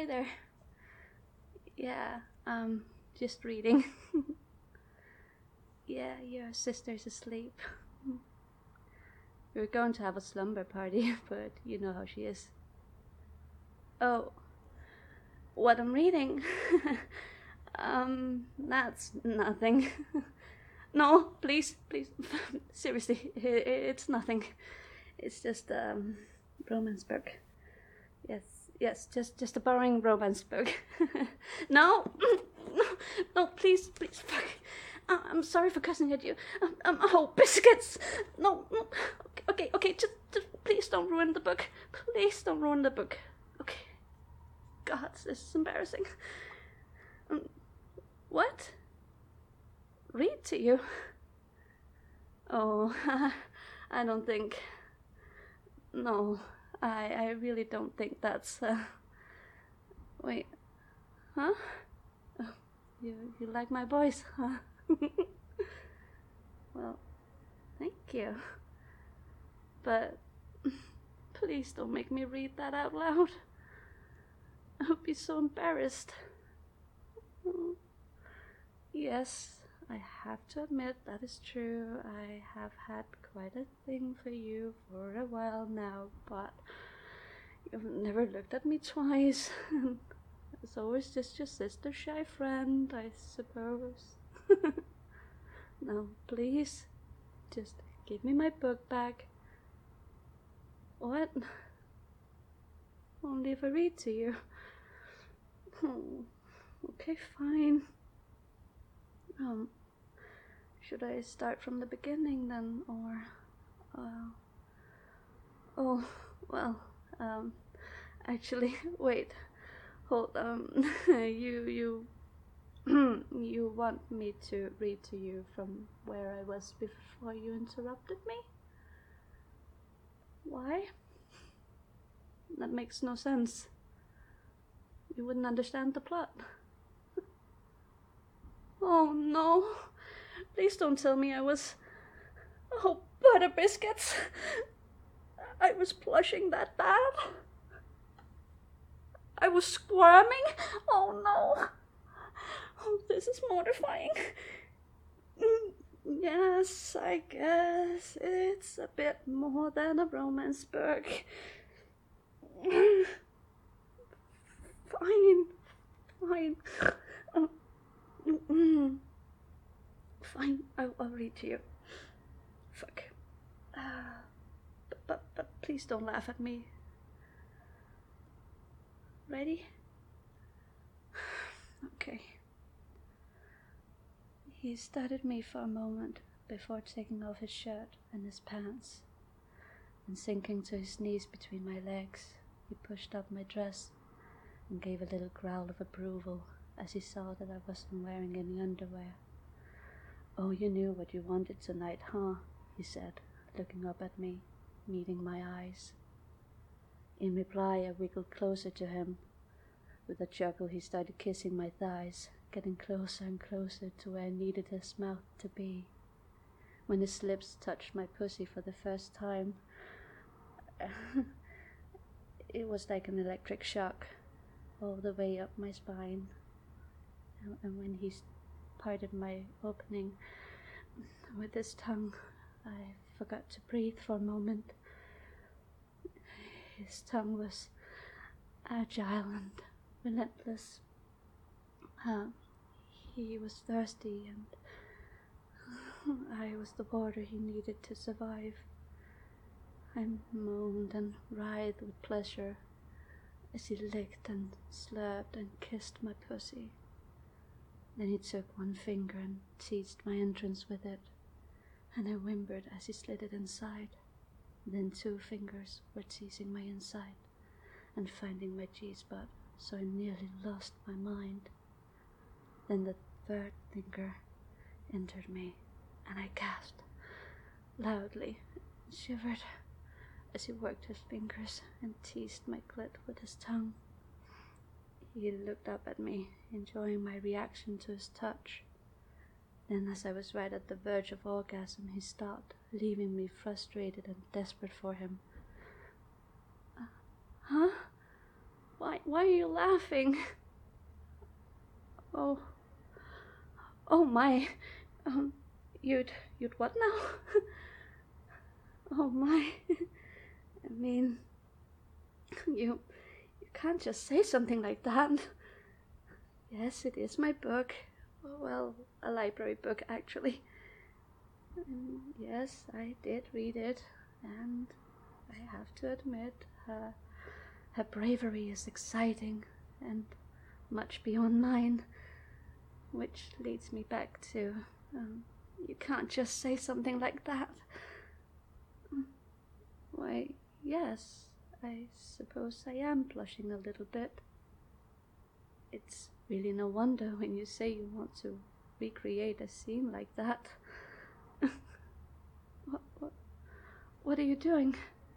hi there. Yeah, just reading. Yeah, your sister's asleep. We were going to have a slumber party, but you know how she is. Oh, what I'm reading? That's nothing. No, please. Seriously, it's nothing. It's just a romance book. Yes, just a boring romance book. No, no, please, fuck. I'm sorry for cussing at you. Oh, biscuits. No. Okay, just please don't ruin the book. Please don't ruin the book. Okay. God, this is embarrassing. What? Read to you? Oh, I don't think. No, I really don't think that's. Wait, huh? Oh, you like my voice, huh? Well, thank you. But please don't make me read that out loud. I'll be so embarrassed. Yes, I have to admit that is true. I have had quite a thing for you for a while now, but you've never looked at me twice. It's always just your sister's shy friend, I suppose. Now, please, just give me my book back. What? Only if I read to you. Oh, okay, fine. Should I start from the beginning then, or... Oh, well, actually, wait. Hold, you you want me to read to you from where I was before you interrupted me? Why? That makes no sense. You wouldn't understand the plot. Oh, no. Please don't tell me I was... Oh, butter biscuits. I was blushing that bad. I was squirming. Oh, no. Oh, this is mortifying. Yes, I guess it's a bit more than a romance book. Fine. Fine, I'll read to you. Fuck. But please don't laugh at me. Ready? Okay. He studied me for a moment before taking off his shirt and his pants, and sinking to his knees between my legs, he pushed up my dress and gave a little growl of approval as he saw that I wasn't wearing any underwear. Oh, you knew what you wanted tonight, huh? He said, looking up at me, meeting my eyes. In reply, I wiggled closer to him. With a chuckle, he started kissing my thighs, getting closer and closer to where I needed his mouth to be. When his lips touched my pussy for the first time, it was like an electric shock all the way up my spine. And when he parted my opening with his tongue, I forgot to breathe for a moment. His tongue was agile and relentless. He was thirsty, and I was the water he needed to survive. I moaned and writhed with pleasure as he licked and slurped and kissed my pussy. Then he took one finger and teased my entrance with it, and I whimpered as he slid it inside. Then 2 fingers were teasing my inside and finding my G-spot, so I nearly lost my mind. Then the 3rd finger entered me, and I gasped loudly and shivered as he worked his fingers and teased my clit with his tongue. He looked up at me, enjoying my reaction to his touch. Then, as I was right at the verge of orgasm, he stopped, leaving me frustrated and desperate for him. Huh? Why are you laughing? Oh my. You'd what now? Oh my. I mean, you can't just say something like that. Yes, it is my book. Well, a library book, actually. And yes, I did read it, and I have to admit, her bravery is exciting and much beyond mine, which leads me back to, you can't just say something like that. Why, yes, I suppose I am blushing a little bit. It's really no wonder when you say you want to recreate a scene like that. What are you doing?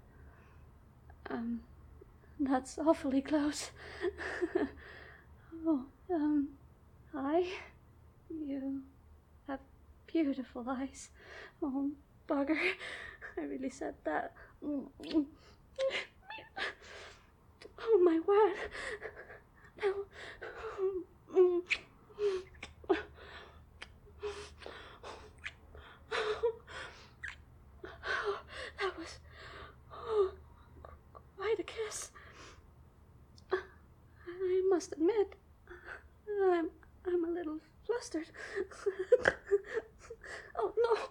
That's awfully close. Oh, hi. You have beautiful eyes. Oh, bugger. I really said that. Oh, my word. No. That was quite a kiss. I must admit, I'm a little flustered. Oh no!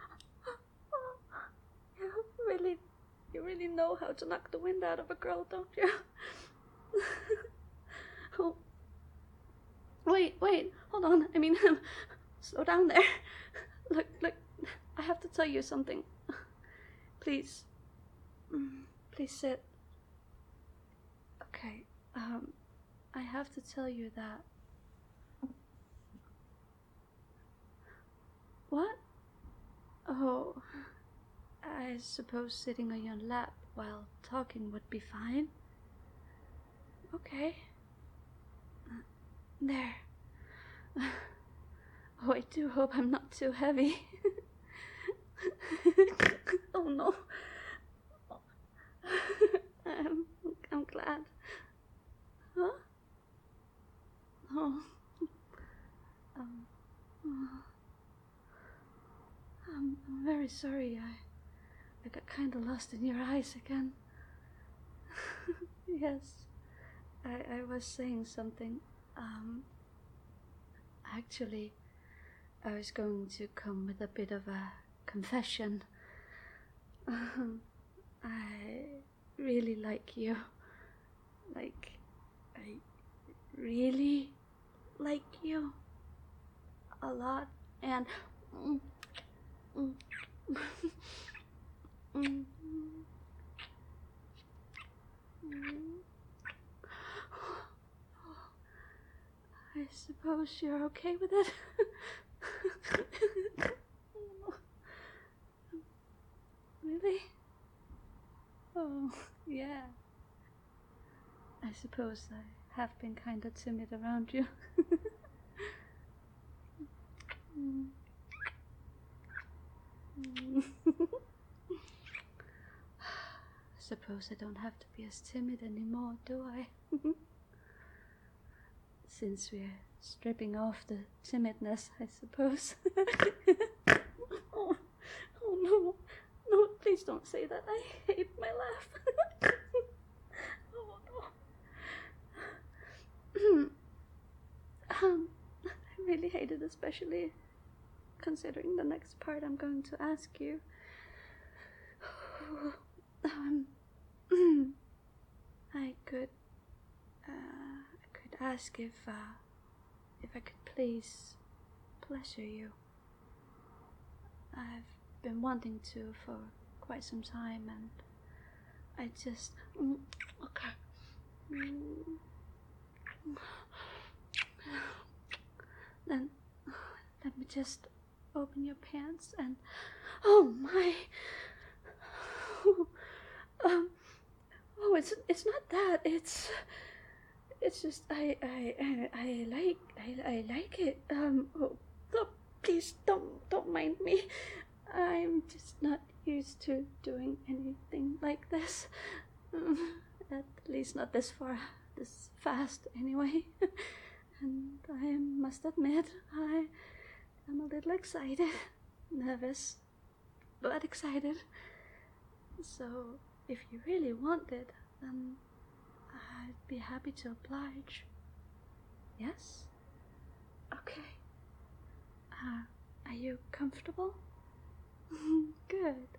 You really know how to knock the wind out of a girl, don't you? Oh, wait, hold on. I mean, slow down there. Look, I have to tell you something. Please sit. Okay, I have to tell you that. What? Oh, I suppose sitting on your lap while talking would be fine. Okay. There. Oh, I do hope I'm not too heavy. Oh no. I'm glad. Huh? Oh. I'm very sorry. I got kind of lost in your eyes again. Yes. I was saying something. Actually, I was going to come with a bit of a confession. I really like you. Like, I really like you a lot, and I suppose you're okay with it? Really? Oh, yeah. I suppose I have been kind of timid around you. I suppose I don't have to be as timid anymore, do I? Since we're stripping off the timidness, I suppose. Oh no. No, please don't say that. I hate my laugh. Oh no. I really hate it, especially considering the next part I'm going to ask you. I could ask if I could please pleasure you. I've been wanting to for quite some time, and I just okay. Then let me just open your pants and oh my. Oh, it's not that. It's just I like it. Oh, please don't mind me. I'm just not used to doing anything like this. At least not this far this fast anyway. And I must admit, I am a little excited, nervous, but excited. So, if you really want it, then I'd be happy to oblige. Yes? Okay. Are you comfortable? Good.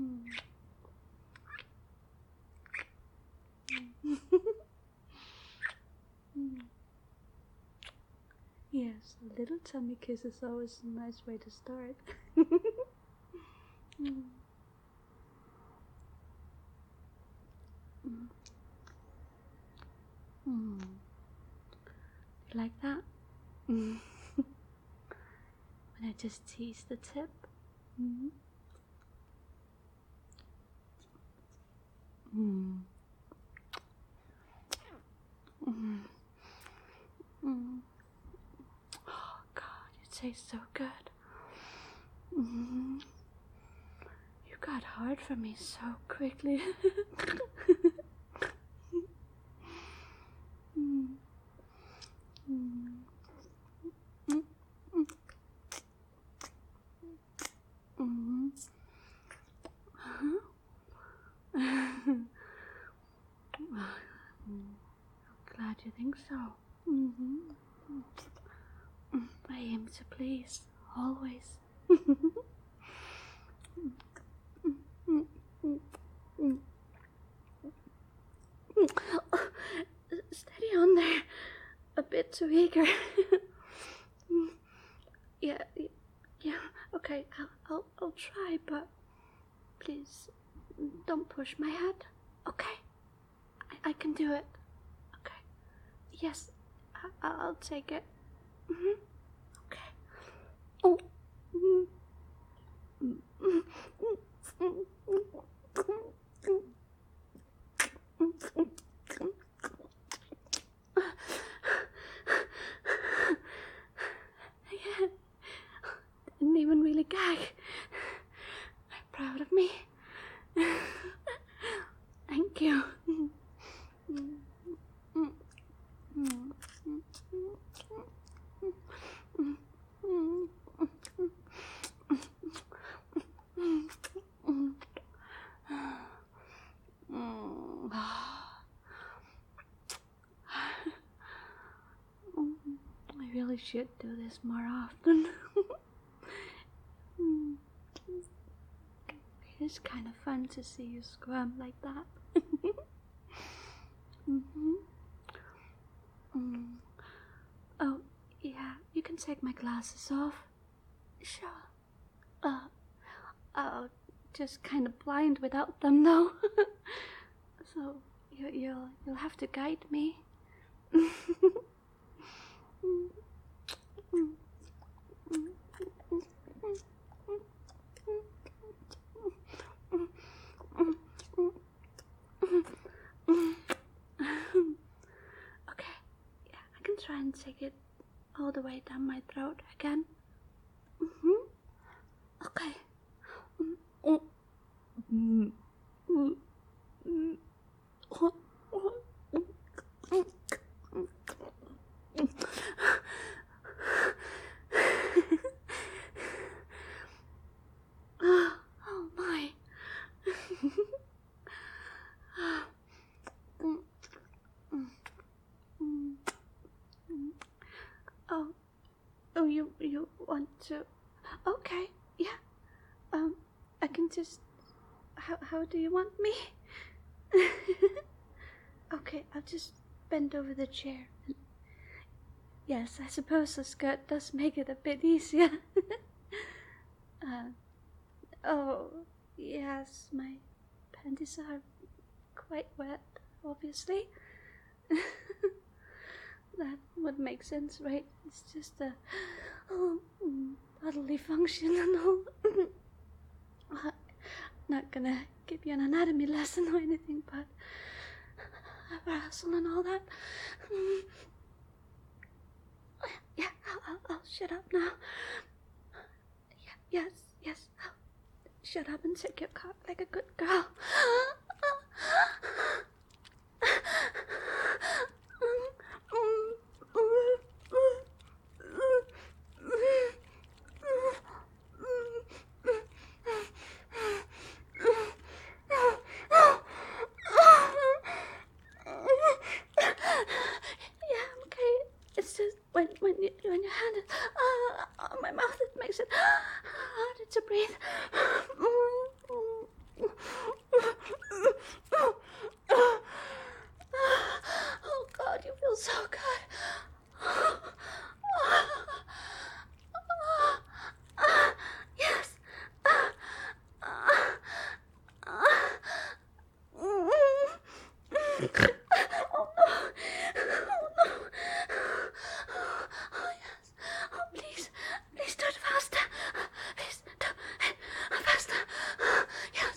Yes, a little tummy kiss is always a nice way to start. You like that? When I just tease the tip? Oh God, it tastes so good. You got hard for me so quickly. Glad you think so. I aim to please, always. Steady on there. A bit too eager. Yeah. Okay, I'll try, but please don't push my head. Okay, I can do it. Okay. Yes, I'll take it. Okay. Oh. Yeah. Didn't even really gag. Proud of me. Thank you. I really should do this more often. It's kind of fun to see you squirm like that. Oh, yeah, you can take my glasses off. Sure. I'll just kind of blind without them, though. So you'll have to guide me. Okay, yeah, I can try and take it all the way down my throat again. Okay. Oh my. Oh, you want to? Okay, yeah. I can just. How do you want me? Okay, I'll just bend over the chair. Yes, I suppose the skirt does make it a bit easier. Oh, yes, my panties are quite wet, obviously. That would make sense, right? It's just a bodily function and all. Not gonna give you an anatomy lesson or anything, but arousal and all that. Yeah, I'll shut up now. Yes, I'll shut up and take your cock like a good girl. when your hand is on my mouth, it makes it harder to breathe. Oh God, you feel so good. Yes. Oh no! Oh no! Oh yes! Oh please do it faster! Please do it faster! Yes!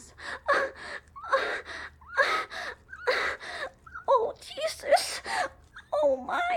Oh Jesus! Oh my!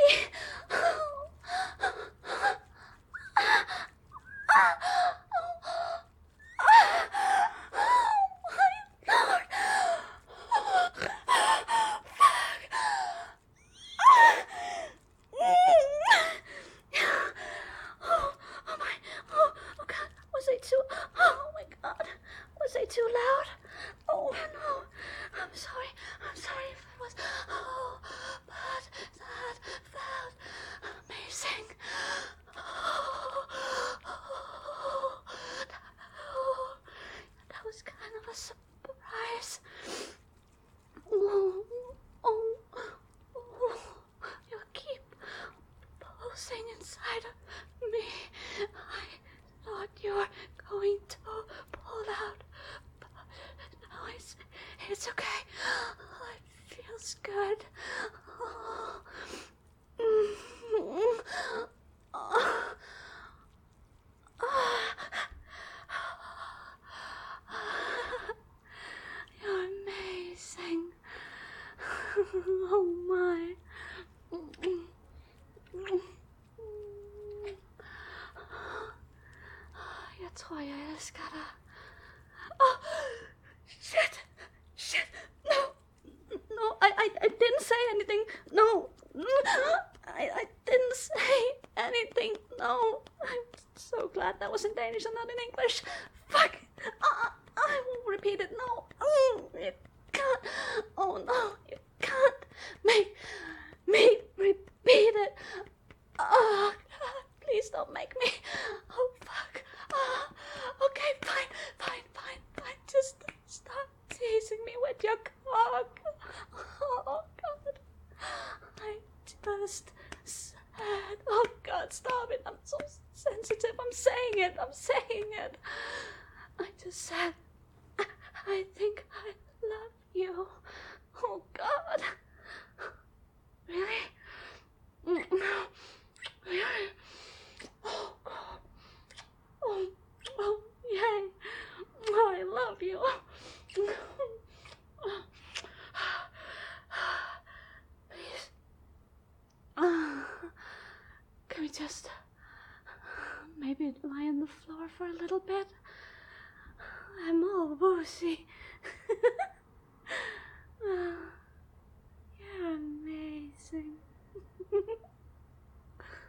Oh my God, was I too loud? Oh no, I'm sorry if it was, but that felt amazing. That was kind of a surprise. You keep pulsing inside of me. I thought you were going to pull out, but no, it's okay. It feels good. You're amazing. Oh my. Jag tror jag älskar det. Oh, shit. No, I didn't say anything. No. I didn't say anything. No. I'm so glad that was in Danish and not in English. Fuck. I won't repeat it. No. You can't. Oh no. You can't make me repeat it. Oh, God, please don't make me. Oh, fuck. Okay, fine. Just stop teasing me with your cock. Oh, God. I just said, oh, God, stop it. I'm so sensitive. I'm saying it. I just said, I think I love you. Oh, God. Really? Really? Oh, God. Oh, yay. Oh, I love you. Please. Can we just maybe lie on the floor for a little bit? I'm all woozy.